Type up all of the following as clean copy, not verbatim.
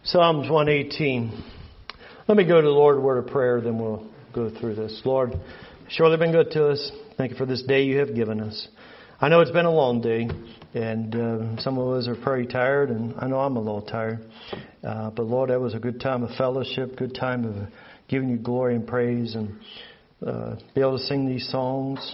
Psalms 118. Let me go to the Lord a word of prayer, then we'll go through this. Lord, surely been good to us. Thank you for this day you have given us. I know it's been a long day, and some of us are pretty tired, and I know I'm a little tired. But Lord, that was a good time of fellowship, good time of giving you glory and praise, and be able to sing these songs.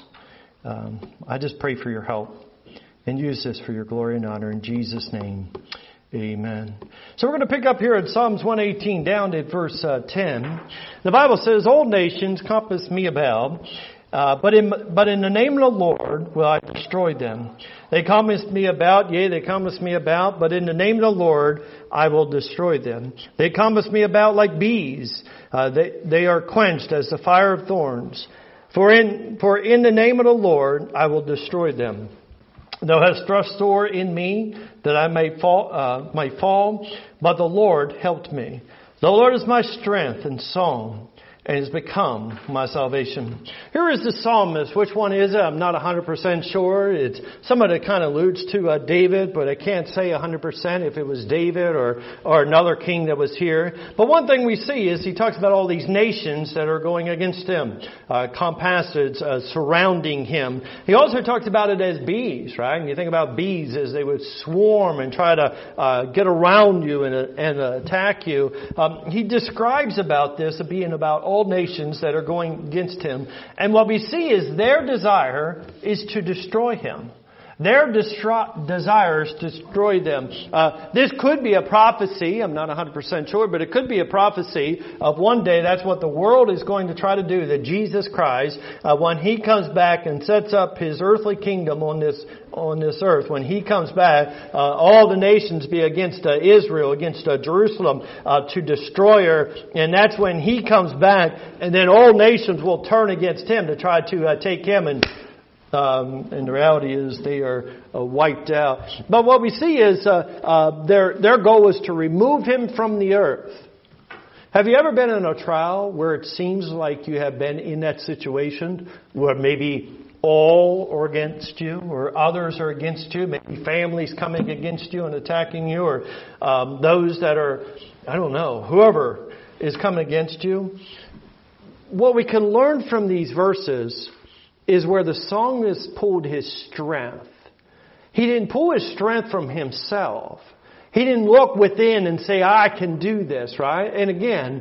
I just pray for your help, and use this for your glory and honor in Jesus' name. Amen. So we're going to pick up here at Psalms 118 down at verse 10. The Bible says, "All nations compass me about, but in the name of the Lord will I destroy them. They compass me about, yea, they compass me about, but in the name of the Lord I will destroy them. They compass me about like bees. They are quenched as the fire of thorns. For in the name of the Lord I will destroy them. Thou hast thrust sore in me that I might fall, but the Lord helped me. The Lord is my strength and song, and has become my salvation." Here is the psalmist. Which one is it? I'm not 100% sure. It's somebody that kind of alludes to David, but I can't say 100% if it was David or another king that was here. But one thing we see is he talks about all these nations that are going against him, compassed, surrounding him. He also talks about it as bees, right? And you think about bees as they would swarm and try to get around you and attack you. He describes about this as being about all nations that are going against him. And what we see is their desire is to destroy him. Their desires destroy them. This could be a prophecy. I'm not 100% sure, but it could be a prophecy of one day that's what the world is going to try to do, that Jesus Christ, when He comes back and sets up His earthly kingdom on this earth, when He comes back, all the nations be against Israel, against Jerusalem, to destroy her. And that's when He comes back, and then all nations will turn against Him to try to take Him, and the reality is they are wiped out. But what we see is their goal is to remove Him from the earth. Have you ever been in a trial where it seems like you have been in that situation where maybe all are against you, or others are against you, maybe families coming against you and attacking you, or those that are, whoever is coming against you? What we can learn from these verses is where the psalmist pulled his strength. He didn't pull his strength from himself. He didn't look within and say, I can do this, right? And again,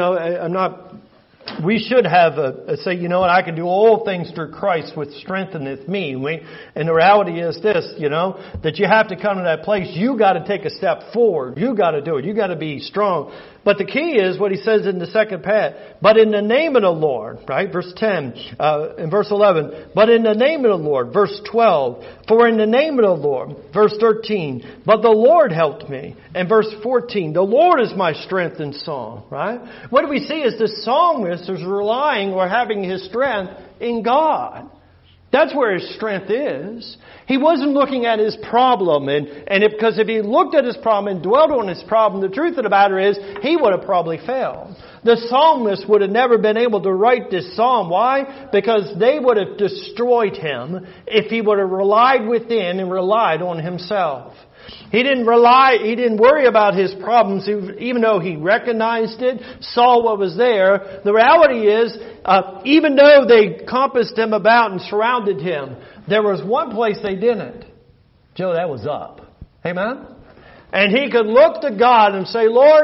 we should have say, I can do all things through Christ which strengtheneth me. And the reality is this, that you have to come to that place. You got to take a step forward. You got to do it. You got to be strong. But the key is what he says in the second part. But in the name of the Lord, right? Verse 10, and verse 11. But in the name of the Lord. Verse 12. For in the name of the Lord. Verse 13. But the Lord helped me. And verse 14. The Lord is my strength and song, right? What we see is the psalmist is relying or having his strength in God. That's where his strength is. He wasn't looking at his problem, because if he looked at his problem and dwelt on his problem, the truth of the matter is he would have probably failed. The psalmist would have never been able to write this psalm. Why? Because they would have destroyed him if he would have relied within and relied on himself. He didn't worry about his problems, even though he recognized it, saw what was there. The reality is, even though they compassed him about and surrounded him, there was one place they didn't. Joe, that was up. Amen? And he could look to God and say, Lord,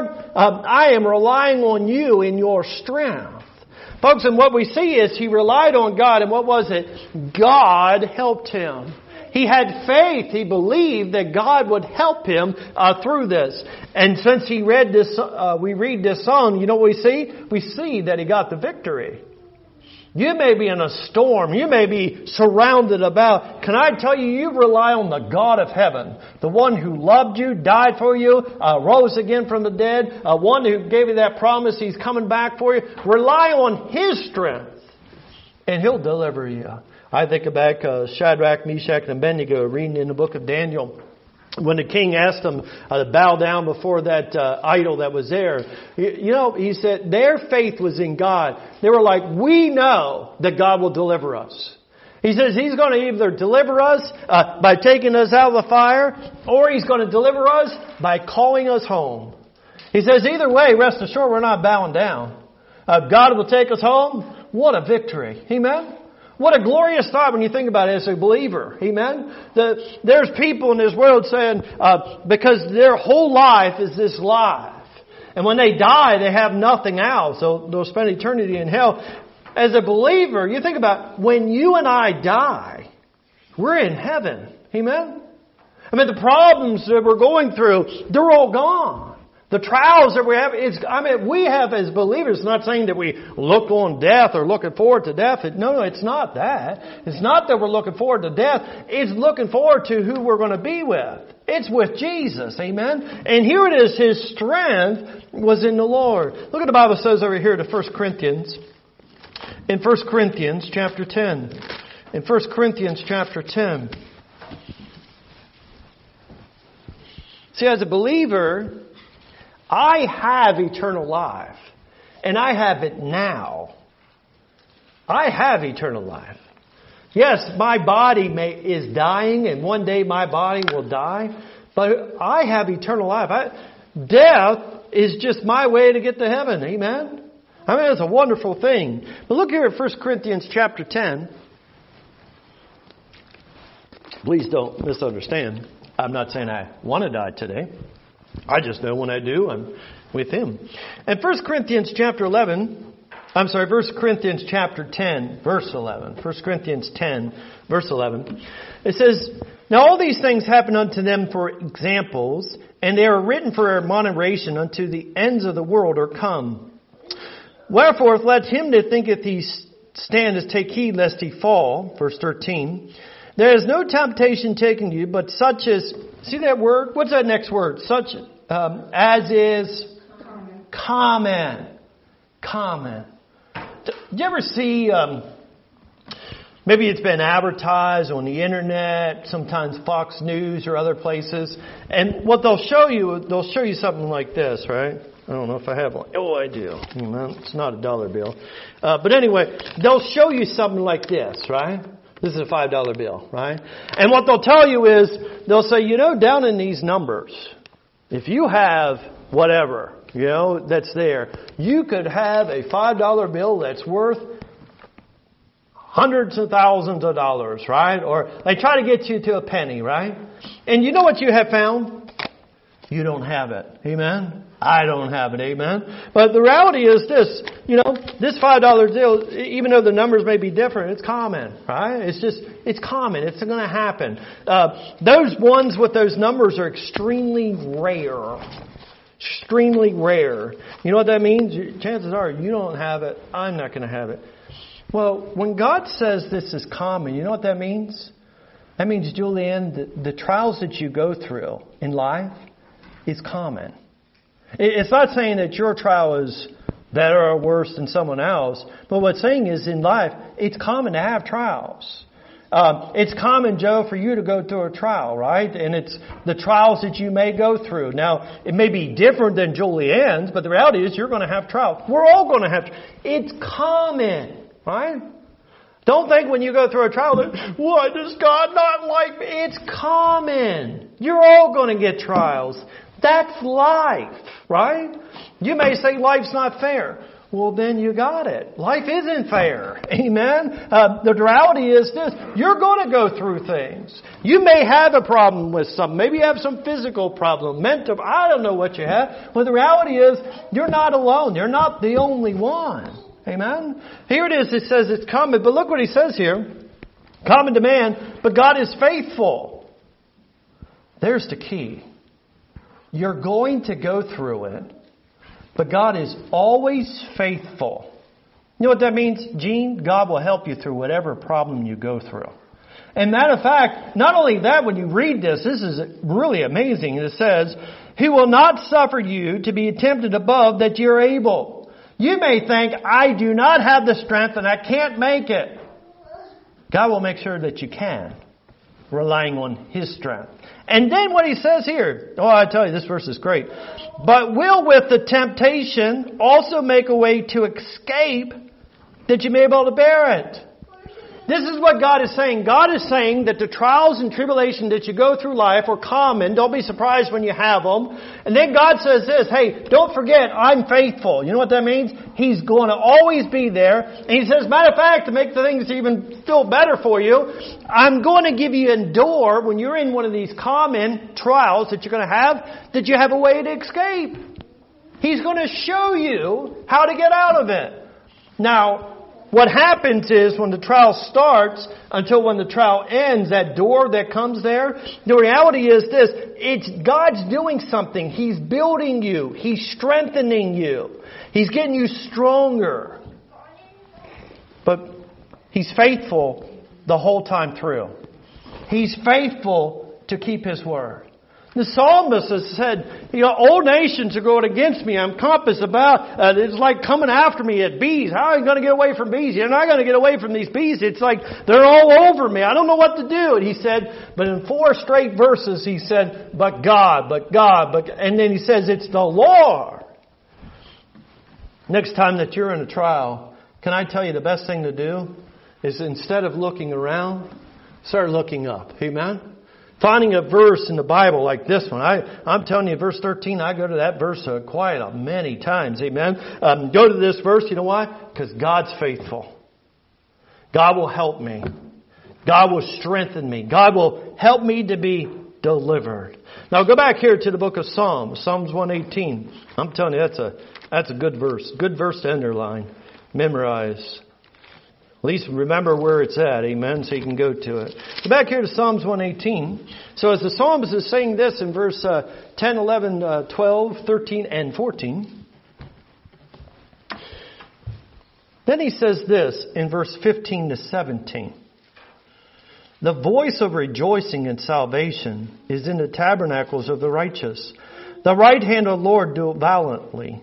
I am relying on you in your strength. Folks, and what we see is he relied on God, and what was it? God helped him. He had faith. He believed that God would help him through this. And since we read this song, you know what we see? We see that he got the victory. You may be in a storm. You may be surrounded about. Can I tell you, you rely on the God of heaven. The one who loved you, died for you, rose again from the dead. One who gave you that promise He's coming back for you. Rely on His strength, and He'll deliver you. I think back Shadrach, Meshach, and Abednego reading in the book of Daniel. When the king asked them to bow down before that idol that was there, he said their faith was in God. They were like, we know that God will deliver us. He says He's going to either deliver us by taking us out of the fire, or He's going to deliver us by calling us home. He says, either way, rest assured we're not bowing down. God will take us home. What a victory. Amen? What a glorious thought when you think about it as a believer. Amen? There's people in this world saying, because their whole life is this life. And when they die, they have nothing else. So they'll spend eternity in hell. As a believer, you think about when you and I die, we're in heaven. Amen? I mean, the problems that we're going through, they're all gone. The trials that we have, we have as believers, not saying that we look on death or looking forward to death. No, it's not that. It's not that we're looking forward to death. It's looking forward to who we're going to be with. It's with Jesus. Amen? And here it is, His strength was in the Lord. Look at the Bible says over here to 1 Corinthians. In 1 Corinthians chapter 10. In 1 Corinthians chapter 10. See, as a believer, I have eternal life. And I have it now. I have eternal life. Yes, my body is dying, and one day my body will die. But I have eternal life. Death is just my way to get to heaven. Amen? I mean, it's a wonderful thing. But look here at 1 Corinthians chapter 10. Please don't misunderstand. I'm not saying I want to die today. I just know when I do, I'm with Him. And 1 Corinthians chapter 11, 1 Corinthians chapter 10, verse 11. 1 Corinthians 10, verse 11. It says, now all these things happen unto them for examples, and they are written for admonition unto the ends of the world are come. Wherefore, let him that thinketh he standeth take heed lest he fall. Verse 13. There is no temptation taken you, but such as, see that word? What's that next word? Such as is common. Common. Did you ever see, maybe it's been advertised on the internet, sometimes Fox News or other places, and what they'll show you something like this, right? I don't know if I have one. Oh, I do. It's not a dollar bill. But anyway, they'll show you something like this, right? This is a $5 bill, right? And what they'll tell you is, they'll say, down in these numbers, if you have whatever, that's there, you could have a $5 bill that's worth hundreds of thousands of dollars, right? Or they try to get you to a penny, right? And you know what you have found? You don't have it. Amen? I don't have it. Amen? But the reality is this, this $5 deal, even though the numbers may be different, it's common, right? It's common. It's going to happen. Those ones with those numbers are extremely rare. Extremely rare. You know what that means? Chances are you don't have it. I'm not going to have it. Well, when God says this is common, you know what that means? That means, Julianne, the trials that you go through in life is common. It's not saying that your trial is better or worse than someone else, but what's saying is in life, it's common to have trials. It's common, Joe, for you to go through a trial, right? And it's the trials that you may go through. Now, it may be different than Julianne's, but the reality is you're going to have trials. We're all going to have trials. It's common, right? Don't think when you go through a trial that, why does God not like me? It's common. You're all going to get trials. That's life, right? You may say life's not fair. Well, then you got it. Life isn't fair. Amen? The reality is this. You're going to go through things. You may have a problem with something. Maybe you have some physical problem, mental. I don't know what you have. But the reality is you're not alone. You're not the only one. Amen? Here it is. It says it's common. But look what he says here. Common to man, but God is faithful. There's the key. You're going to go through it, but God is always faithful. You know what that means, Gene? God will help you through whatever problem you go through. And matter of fact, not only that, when you read this is really amazing. It says, He will not suffer you to be tempted above that you're able. You may think, I do not have the strength and I can't make it. God will make sure that you can, relying on His strength. And then what He says here, I tell you, this verse is great. But will with the temptation also make a way to escape that you may be able to bear it. This is what God is saying. God is saying that the trials and tribulation that you go through life are common. Don't be surprised when you have them. And then God says this, hey, don't forget, I'm faithful. You know what that means? He's going to always be there. And He says, matter of fact, to make the things even feel better for you, I'm going to give you a door when you're in one of these common trials that you're going to have, that you have a way to escape. He's going to show you how to get out of it. Now, what happens is when the trial starts until when the trial ends, that door that comes there, the reality is this, it's God's doing something. He's building you. He's strengthening you. He's getting you stronger. But He's faithful the whole time through. He's faithful to keep His word. The psalmist has said, all nations are going against me. I'm compassed about. It's like coming after me at bees. How are you going to get away from bees? You're not going to get away from these bees. It's like they're all over me. I don't know what to do. And he said, but in 4 straight verses, he said, but God. And then he says, it's the Lord. Next time that you're in a trial, can I tell you the best thing to do is instead of looking around, start looking up. Amen? Finding a verse in the Bible like this one. I'm telling you, verse 13, I go to that verse quite many times. Amen. Go to this verse. You know why? Because God's faithful. God will help me. God will strengthen me. God will help me to be delivered. Now go back here to the book of Psalms. Psalms 118. I'm telling you, that's a good verse. Good verse to underline. Memorize. At least remember where it's at, amen, so you can go to it. Go back here to Psalms 118. So as the psalmist is saying this in verse 10, 11, 12, 13, and 14. Then he says this in verse 15 to 17. The voice of rejoicing and salvation is in the tabernacles of the righteous. The right hand of the Lord do it violently.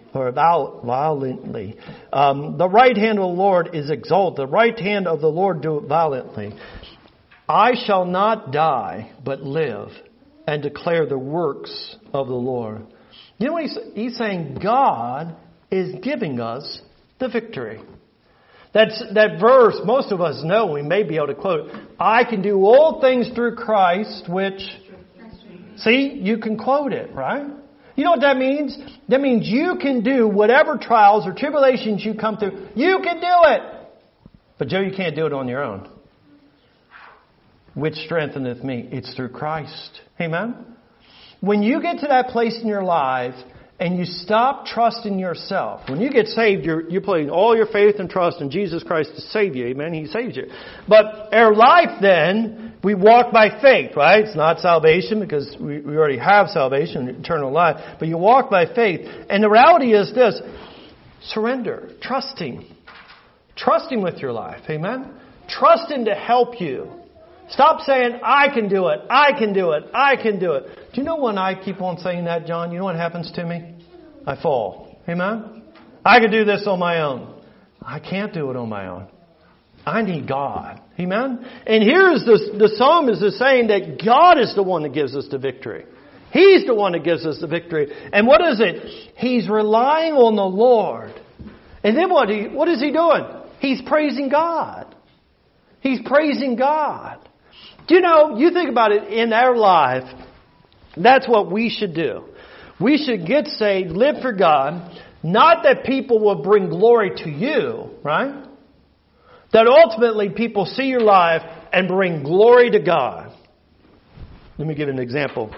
The right hand of the Lord is exalted. The right hand of the Lord do it violently. I shall not die, but live and declare the works of the Lord. You know what he's saying? God is giving us the victory. That verse, most of us know, we may be able to quote it. I can do all things through Christ, which... See, you can quote it, right? You know what that means? That means you can do whatever trials or tribulations you come through. You can do it. But Joe, you can't do it on your own. Which strengtheneth me. It's through Christ. Amen? When you get to that place in your life and you stop trusting yourself. When you get saved, you're putting all your faith and trust in Jesus Christ to save you. Amen? He saves you. But our life then, we walk by faith, right? It's not salvation because we already have salvation, eternal life. But you walk by faith. And the reality is this. Surrender. Trust Him. Trust Him with your life. Amen? Trust Him to help you. Stop saying, I can do it. I can do it. I can do it. Do you know when I keep on saying that, John? You know what happens to me? I fall. Amen? I can do this on my own. I can't do it on my own. I need God. Amen? And here is the psalmist is saying that God is the one that gives us the victory. He's the one that gives us the victory. And what is it? He's relying on the Lord. And then what is he doing? He's praising God. He's praising God. Do you know, you think about it in our life, that's what we should do. We should get saved, live for God, not that people will bring glory to you, right? That ultimately people see your life and bring glory to God. Let me give an example.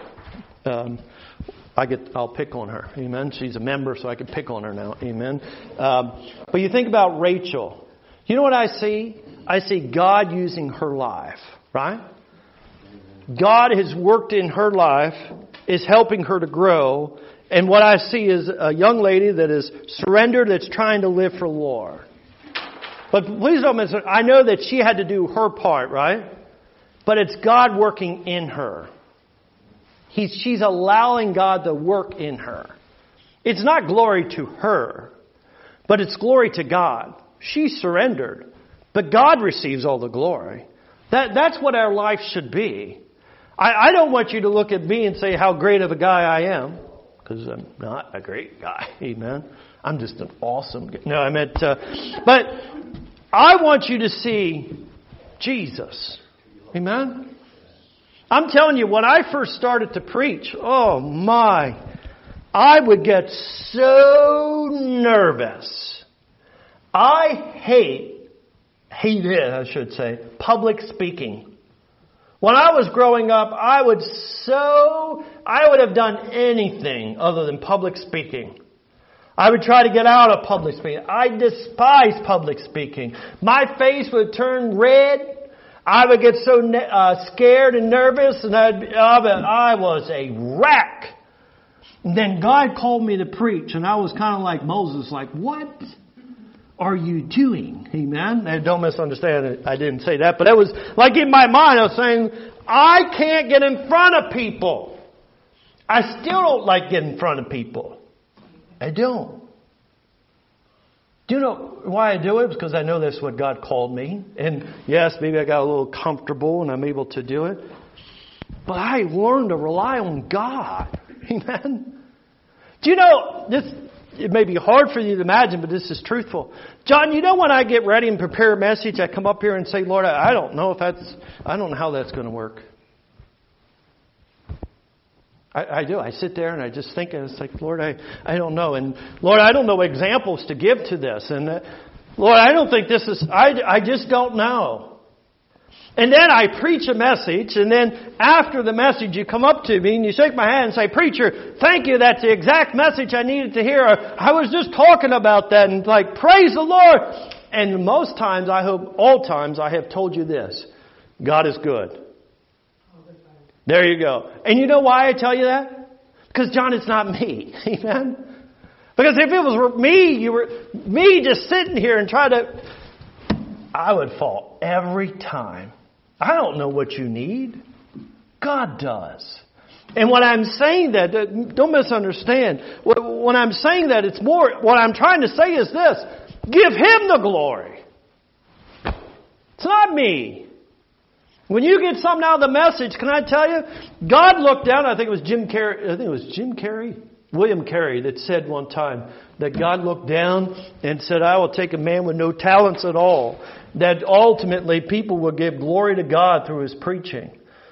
I'll pick on her. Amen. She's a member, so I can pick on her now. Amen. But you think about Rachel. You know what I see? I see God using her life, right? God has worked in her life, is helping her to grow. And what I see is a young lady that is surrendered, that's trying to live for the Lord. But please don't miss it. I know that she had to do her part, right? But it's God working in her. She's allowing God to work in her. It's not glory to her, but it's glory to God. She surrendered, but God receives all the glory. That's what our life should be. I don't want you to look at me and say how great of a guy I am, because I'm not a great guy. Amen. I'm just an awesome guy. No, I meant, but I want you to see Jesus. Amen? I'm telling you, when I first started to preach, oh my, I would get so nervous. I hated, I should say, public speaking. When I was growing up, I would have done anything other than public speaking. I would try to get out of public speaking. I despise public speaking. My face would turn red. I would get so scared and nervous, and I was a wreck. And then God called me to preach, and I was kind of like Moses, like, what are you doing? Amen? And don't misunderstand it. I didn't say that, but it was like in my mind, I was saying, I can't get in front of people. I still don't like getting in front of people. I don't. Do you know why I do it? Because I know that's what God called me. And yes, maybe I got a little comfortable and I'm able to do it. But I learned to rely on God. Amen? Do you know, it may be hard for you to imagine, but this is truthful. John, you know when I get ready and prepare a message, I come up here and say, Lord, I don't know how that's going to work. I do. I sit there and I just think, and it's like, Lord, I don't know. And Lord, I don't know examples to give to this. And Lord, I don't think this is, I just don't know. And then I preach a message, and then after the message you come up to me and you shake my hand and say, Preacher, thank you, that's the exact message I needed to hear. I was just talking about that, and like, praise the Lord. And most times, I hope all times, I have told you this: God is good. There you go. And you know why I tell you that? Because, John, it's not me. Amen? Because if it was me just sitting here and I would fall every time. I don't know what you need. God does. And when I'm saying that, don't misunderstand. When I'm saying that, it's more, what I'm trying to say is this: give Him the glory. It's not me. When you get something out of the message, can I tell you, God looked down. I think it was William Carey that said one time that God looked down and said, I will take a man with no talents at all, that ultimately people will give glory to God through his preaching.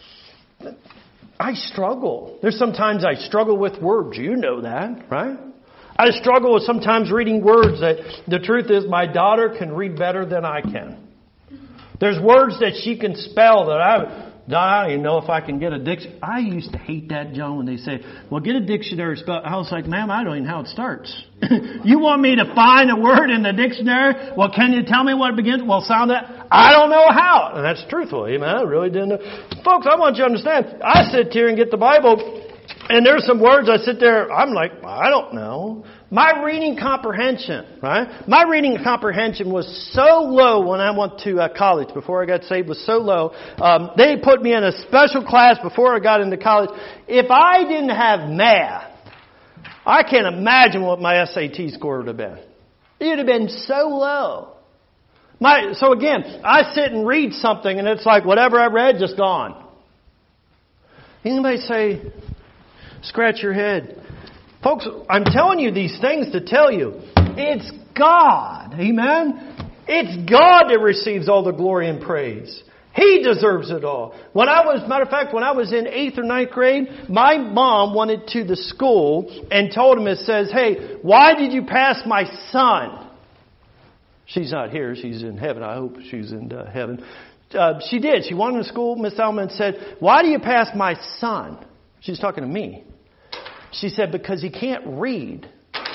I struggle. There's sometimes I struggle with words. You know that, right? I struggle with sometimes reading words that the truth is my daughter can read better than I can. There's words that she can spell that I don't even know if I can get a dictionary. I used to hate that, John, when they say, well, get a dictionary spell. I was like, ma'am, I don't even know how it starts. You want me to find a word in the dictionary? Well, can you tell me what it begins? Well, sound that. I don't know how. And that's truthful. Amen. I really didn't know. Folks, I want you to understand. I sit here and get the Bible, and there's some words I sit there, I'm like, I don't know. My reading comprehension, right? My reading comprehension was so low when I went to college before I got saved, was so low. They put me in a special class before I got into college. If I didn't have math, I can't imagine what my SAT score would have been. It would have been so low. So again, I sit and read something and it's like whatever I read, just gone. Anybody say, scratch your head? Folks, I'm telling you these things to tell you, it's God. Amen? It's God that receives all the glory and praise. He deserves it all. Matter of fact, when I was in 8th or 9th grade, my mom went to the school and told him, it says, hey, why did you pass my son? She's not here. She's in heaven. I hope she's in heaven. She did. She went to school, Miss Alma, and said, why do you pass my son? She's talking to me. She said, because he can't read.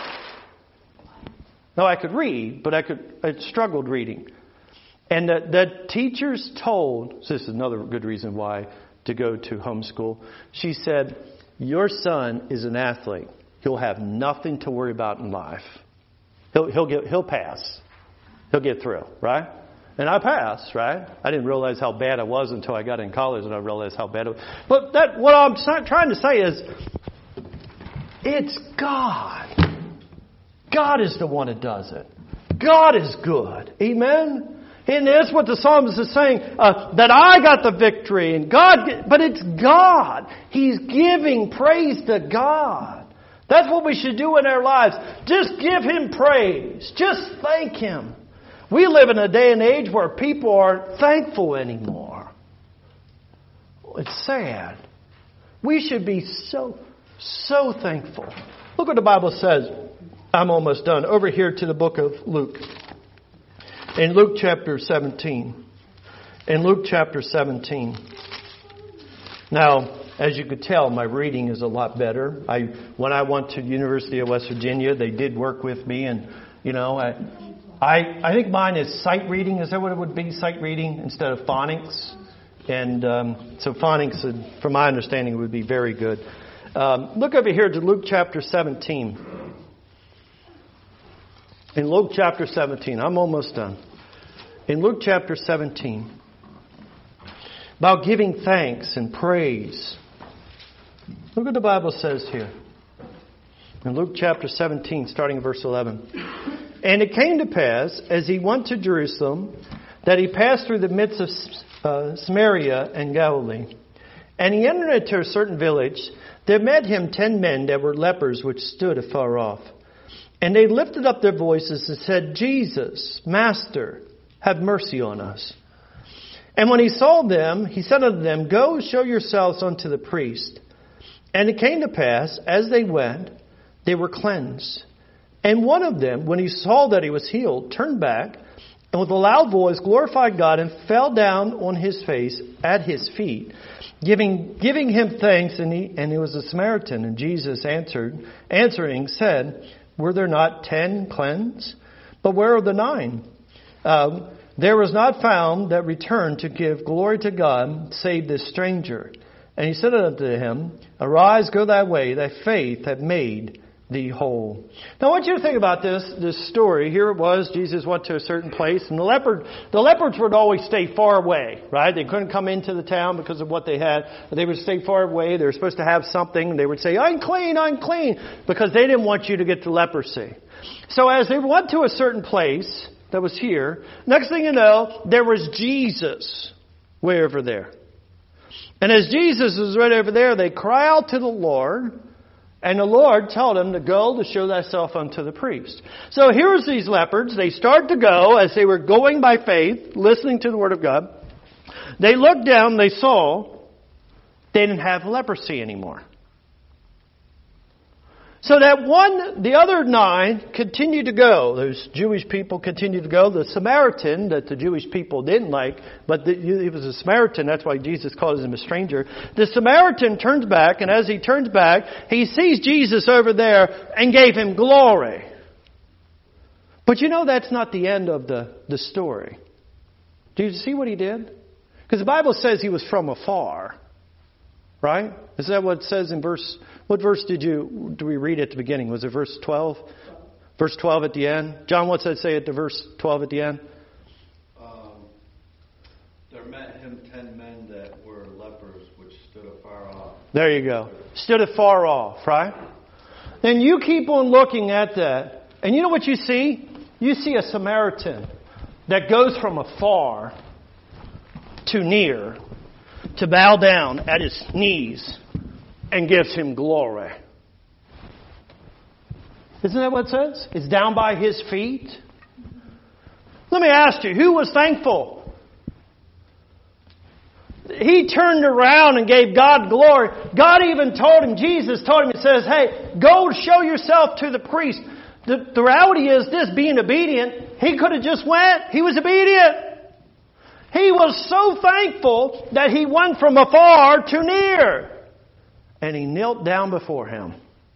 No, I could read, but I struggled reading. And the teachers told, so this is another good reason why to go to homeschool. She said, your son is an athlete. He'll have nothing to worry about in life. He'll pass. He'll get through, right? And I passed, right? I didn't realize how bad I was until I got in college and I realized how bad it was. But what I'm trying to say is, it's God. God is the one that does it. God is good. Amen? And that's what the psalmist is saying, that I got the victory. But it's God. He's giving praise to God. That's what we should do in our lives. Just give Him praise. Just thank Him. We live in a day and age where people aren't thankful anymore. It's sad. We should be so thankful. Look what the Bible says. I'm almost done. Over here to the book of Luke. In Luke chapter 17. In Luke chapter 17. Now, as you could tell, my reading is a lot better. When I went to the University of West Virginia, they did work with me, and I think mine is sight reading. Is that what it would be? Sight reading instead of phonics. And so phonics, from my understanding, would be very good. Look over here to Luke chapter 17. In Luke chapter 17, I'm almost done. In Luke chapter 17, about giving thanks and praise. Look what the Bible says here. In Luke chapter 17, starting in verse 11. And it came to pass, as he went to Jerusalem, that he passed through the midst of Samaria and Galilee. And he entered into a certain village. There met him 10 men that were lepers, which stood afar off. And they lifted up their voices and said, Jesus, Master, have mercy on us. And when he saw them, he said unto them, Go, show yourselves unto the priest. And it came to pass, as they went, they were cleansed. And one of them, when he saw that he was healed, turned back, and with a loud voice glorified God, and fell down on his face at his feet, giving him thanks. And he was a Samaritan. And Jesus answering said, Were there not 10 cleansed? But where are the 9? There was not found that returned to give glory to God, save this stranger. And he said unto him, Arise, go thy way, thy faith hath made thee whole. Now I want you to think about this story. Here it was, Jesus went to a certain place, and the leopards would always stay far away, right? They couldn't come into the town because of what they had. They would stay far away. They were supposed to have something. They would say, I'm clean, because they didn't want you to get the leprosy. So as they went to a certain place that was here, next thing you know, there was Jesus way over there. And as Jesus was right over there, they cry out to the Lord. And the Lord told him to go to show thyself unto the priest. So here's these leopards. They start to go as they were going by faith, listening to the Word of God. They looked down, they saw they didn't have leprosy anymore. So the other 9 continued to go. Those Jewish people continued to go. The Samaritan that the Jewish people didn't like, but he was a Samaritan, that's why Jesus calls him a stranger. The Samaritan turns back, and as he turns back, he sees Jesus over there and gave him glory. But that's not the end of the story. Do you see what he did? Because the Bible says he was from afar. Right? Is that what it says in what verse do we read at the beginning? Was it verse 12? Verse 12 at the end? John, what's that say at the verse 12 at the end? There met him 10 men that were lepers, which stood afar off. There you go. Stood afar off, right? Then you keep on looking at that. And you know what you see? You see a Samaritan that goes from afar to near, to bow down at his knees and gives him glory. Isn't that what it says? It's down by his feet. Let me ask you, who was thankful? He turned around and gave God glory. God even told him, Jesus told him, it says, hey, go show yourself to the priest. The reality is this, being obedient, he could have just went. He was obedient. He was so thankful that he went from afar to near. And he knelt down before him.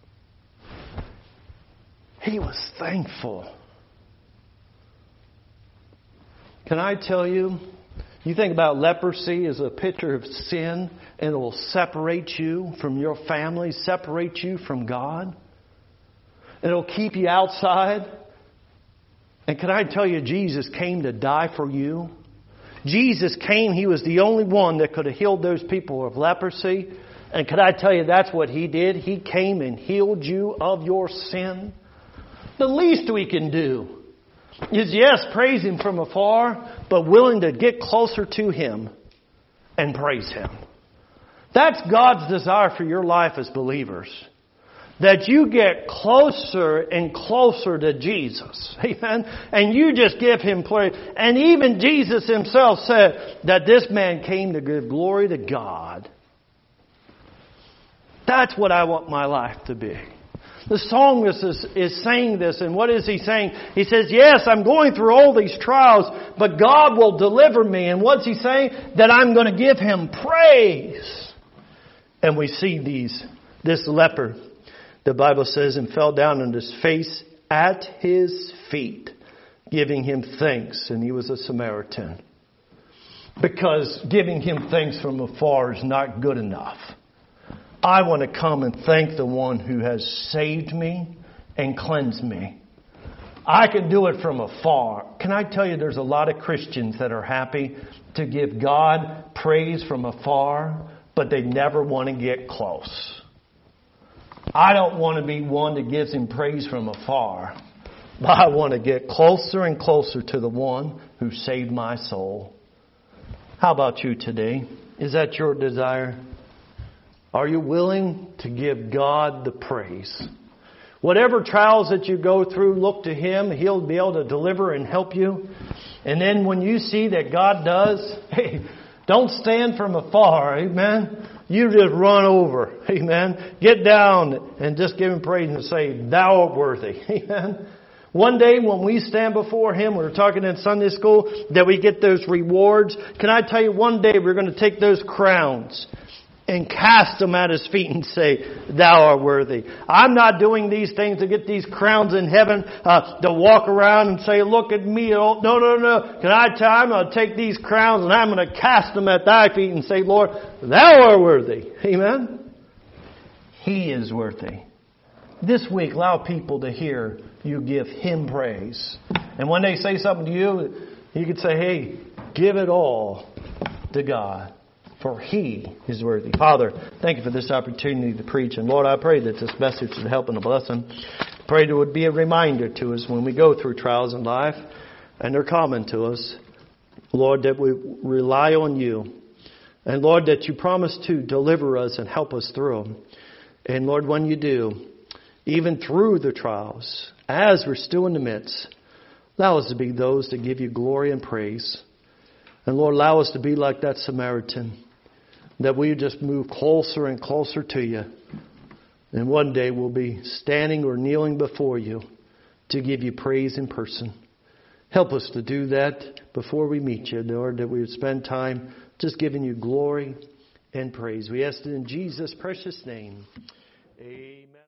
He was thankful. Can I tell you, you think about leprosy as a picture of sin, and it will separate you from your family, separate you from God. And it will keep you outside. And can I tell you, Jesus came to die for you? Jesus came, He was the only one that could have healed those people of leprosy. And could I tell you, that's what He did? He came and healed you of your sin. The least we can do is, yes, praise Him from afar, but willing to get closer to Him and praise Him. That's God's desire for your life as believers. that you get closer and closer to Jesus. Amen. And you just give Him praise. And even Jesus Himself said that this man came to give glory to God. That's what I want my life to be. The psalmist is saying this, and what is he saying? He says, yes, I'm going through all these trials, but God will deliver me. And what's he saying? That I'm going to give Him praise. And we see this leper, the Bible says, and fell down on his face at His feet, giving Him thanks. And he was a Samaritan. Because giving Him thanks from afar is not good enough. I want to come and thank the one who has saved me and cleansed me. I can do it from afar. Can I tell you, there's a lot of Christians that are happy to give God praise from afar, but they never want to get close. I don't want to be one that gives Him praise from afar, but I want to get closer and closer to the one who saved my soul. How about you today? Is that your desire? Are you willing to give God the praise? Whatever trials that you go through, look to Him. He'll be able to deliver and help you. And then when you see that God does, hey, don't stand from afar. Amen. You just run over. Amen. Get down and just give Him praise and say, Thou art worthy. Amen. One day when we stand before Him, we were talking in Sunday school, that we get those rewards. Can I tell you, one day we're going to take those crowns and cast them at His feet and say, Thou art worthy. I'm not doing these things to get these crowns in heaven, to walk around and say, look at me. No. Can I tell you, I'm going to take these crowns and I'm going to cast them at Thy feet and say, Lord, Thou art worthy. Amen? He is worthy. This week, allow people to hear you give Him praise. And when they say something to you, you could say, hey, give it all to God. For He is worthy. Father, thank You for this opportunity to preach. And Lord, I pray that this message would help and bless them. Pray that it would be a reminder to us when we go through trials in life, and they're common to us. Lord, that we rely on You. And Lord, that You promise to deliver us and help us through them. And Lord, when You do, even through the trials, as we're still in the midst, allow us to be those that give You glory and praise. And Lord, allow us to be like that Samaritan, that we just move closer and closer to You. And one day we'll be standing or kneeling before You to give You praise in person. Help us to do that before we meet You, Lord, that we would spend time just giving You glory and praise. We ask it in Jesus' precious name. Amen.